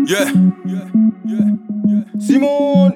Yeah. سیمون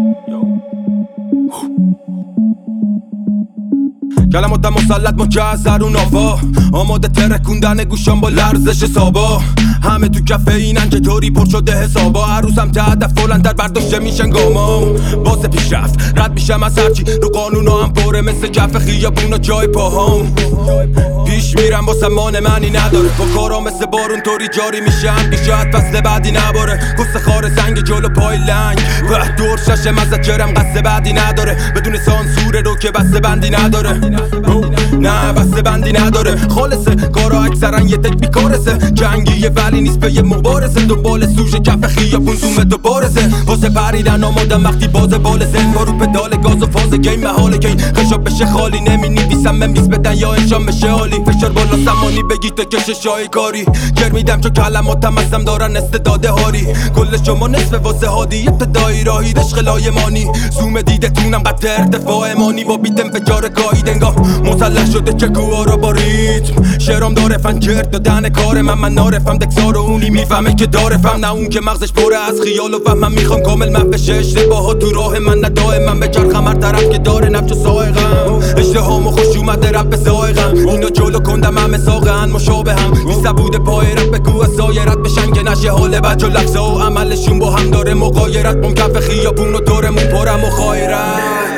کلماتم مسلط مجزر و ناوا آماده ترکوندن گوشم با لرزش سابا همه تو کفه اینن که طوری پر شده حسابا عروسم تا هدف بلندتر برداشته میشن گاما واسه پیشرفت رد میشم از هرچی رو قانونا هم پره مثل کف خیابونا جای پاهام پیش میرم واسه مان معنی نداره با کارا مثل بارون طوری جاری میشم که شاید فصل بعدی نباره کس خار سنگ جلو پای لنگ و دور شش مذکرم قصد بعدی نداره بدون سانسور رو که بسته بندی نداره نه بسته بندی نداره خالصه کارا اکثرا یه تک بیکارسه جنگیه ولی نیست به یه مبارزه دنبال سوژه کف خیابون زومه دوبارزه واسه پریدن آمادم وقتی باز بال زن با رو پدال گاز و فاز گیم محاله که این خشاب بشه خالی نمی نویسم ممیز بدن یا انشام بشه عالی فشار بالا زمانی بگی تا کشه شای کاری گر میدم چون کلماتم ازم دارن استعداد هاری کل شما نصف واسه هادی ابتدایی راهی عشق لایمانی زوم دیده تونم قد ارتفاع مانی با بیت انفجار گاهید انگاه مسلح شده که گوارا با ریتم شعرام داره فنجر دادن کار من نارفم دکسار و اونی میفهمه که دارفم نه اون که مغزش پره از خیال و فهم من میخوام کامل مفشه اشتباها تو راه من ندائم من به چرخم هر طرف که داره نفش و سایقم اشتهامو خوش اومده رب زایقم اینا جلو کندم همه ساقن مشابه هم بیسته بوده پای رب بگو از سایرت بشن که نشه حال بچه و لفظا و عملشون با هم داره مقایرت اون کف خیابون و دورمون پرم و خایرت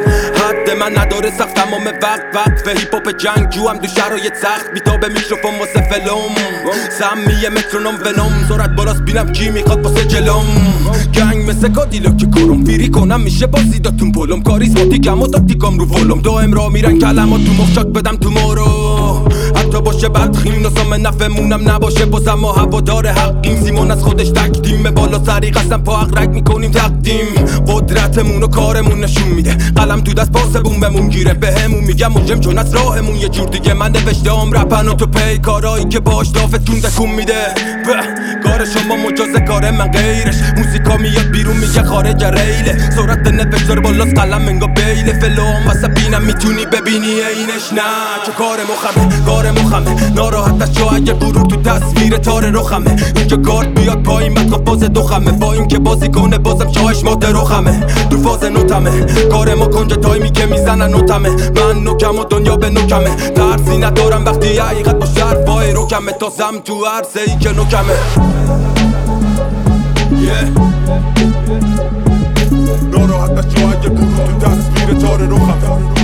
من نداره سخت تمام وقت به هیپ هاپ جنگجو هم تو شرایط سخت بیتاب میکروفون واسه فلم سمیه مترونوم ونوم سرعت بالاست بینم کی میخواد واسه جلوم گنگ مثل کادیلا که کارم فیری کنم میشه بازیداتون پلم کاریزماتیکم و تاکتیکام رو ولم دائم را میرن کلمات تو مخشاک بدم تو مارو حتی باشه بدخیم نسام نفهمونم نباشه بازم ما هوادار حقیم سیمون از خودش تکتیم بالا سری قسم پا اقرک میکنیم تقدیم قدرتمون و کارمون نشون میده قلم تو دست پاسبون بمون گیره بهمون میگم مجرم چون از راهمون یه جور دیگه من نوشتم رپن و تو پی کارایی که باش دافتون تکون میده کار شما مجازه کار من غیرش موسیقا میاد بیرون میگه خارج ریله سرعت نوشتار بالاست قلم انگا بیله فلوم واسه بینم میتونی ببینی اینش نه چه کار مخمه ناراحت از جا اگه غرور تو تصویر تار رخمه اینجا گارد بیاد پایین بد باز دخمه با این که بازی کنه بازم شاهش مات رخمه تو فاز نوتمه کار ما کنج تایمی که میزنن نوتمه من نوکم و دنیا به نوکمه ترسی ندارم وقتی حقیقت با شرفای روکمه تازم تو عرصه ای که نوکمه ناراحت از جا اگه غرور تو تصویر تار رخمه